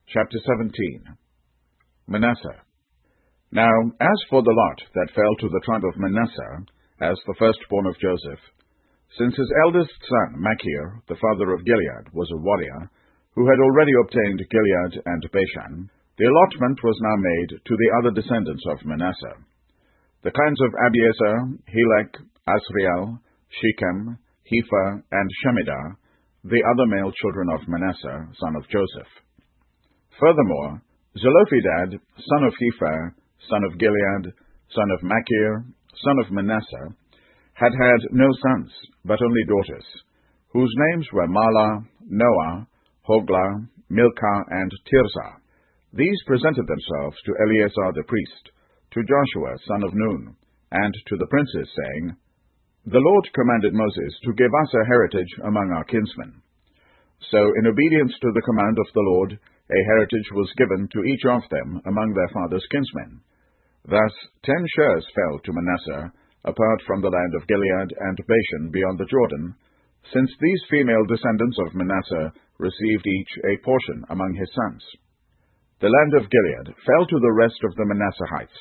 Chapter 17. Manasseh. Now, as for the lot that fell to the tribe of Manasseh, as the firstborn of Joseph, since his eldest son, Machir, the father of Gilead, was a warrior, who had already obtained Gilead and Bashan, the allotment was now made to the other descendants of Manasseh. The clans of Abiezer, Helek, Asriel, Shechem, Hepher, and Shemidah, the other male children of Manasseh, son of Joseph. Furthermore, Zelophehad, son of Hepher, son of Gilead, son of Machir, son of Manasseh, had no sons, but only daughters, whose names were Mahlah, Noah, Hoglah, Milcah, and Tirzah. These presented themselves to Eleazar the priest, to Joshua son of Nun, and to the princes, saying, The Lord commanded Moses to give us a heritage among our kinsmen. So, in obedience to the command of the Lord, a heritage was given to each of them among their father's kinsmen. Thus 10 shares fell to Manasseh, apart from the land of Gilead and Bashan beyond the Jordan, since these female descendants of Manasseh received each a portion among his sons. The land of Gilead fell to the rest of the Manasseites.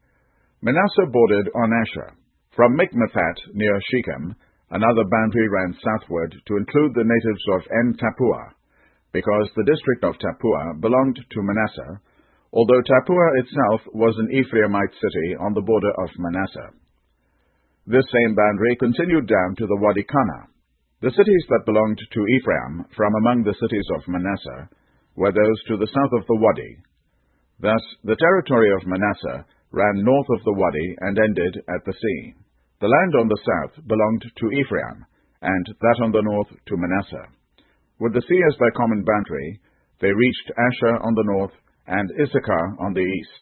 Manasseh bordered on Asher. From Mikmethat near Shechem, another boundary ran southward to include the natives of En-Tappuah, because the district of Tappuah belonged to Manasseh, although Tappuah itself was an Ephraimite city on the border of Manasseh. This same boundary continued down to the Wadi Kana. The cities that belonged to Ephraim from among the cities of Manasseh were those to the south of the Wadi. Thus the territory of Manasseh ran north of the Wadi and ended at the sea. The land on the south belonged to Ephraim, and that on the north to Manasseh. With the sea as their common boundary, they reached Asher on the north and Issachar on the east.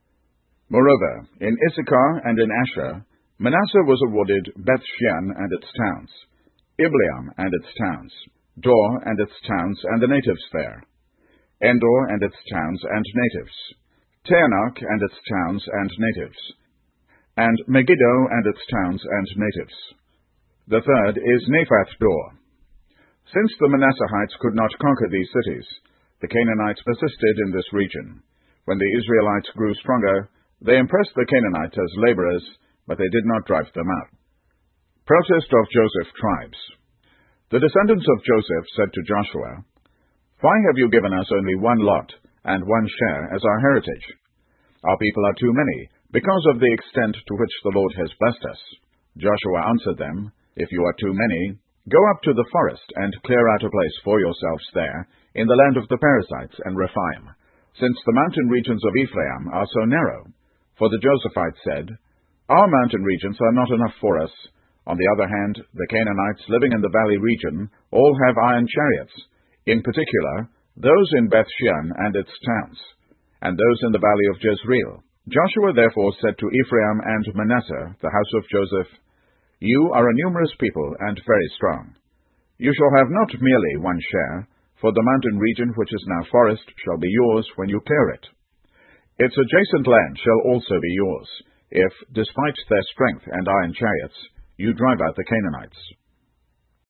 Moreover, in Issachar and in Asher, Manasseh was awarded Beth-shean and its towns, Ibleam and its towns, Dor and its towns and the natives there, Endor and its towns and natives, Taanach and its towns and natives, and Megiddo and its towns and natives. The third is Naphath Dor. Since the Manasseites could not conquer these cities, the Canaanites persisted in this region. When the Israelites grew stronger, they impressed the Canaanites as laborers, but they did not drive them out. Protest of Joseph's tribes. The descendants of Joseph said to Joshua, Why have you given us only one lot and one share as our heritage? Our people are too many, because of the extent to which the Lord has blessed us. Joshua answered them, If you are too many, go up to the forest and clear out a place for yourselves there, in the land of the Perizzites and Rephaim, since the mountain regions of Ephraim are so narrow. For the Josephites said, Our mountain regions are not enough for us. On the other hand, the Canaanites living in the valley region all have iron chariots, in particular, those in Beth-shean and its towns, and those in the valley of Jezreel. Joshua therefore said to Ephraim and Manasseh, the house of Joseph, You are a numerous people and very strong. You shall have not merely one share, for the mountain region which is now forest shall be yours when you clear it. Its adjacent land shall also be yours, if, despite their strength and iron chariots, you drive out the Canaanites.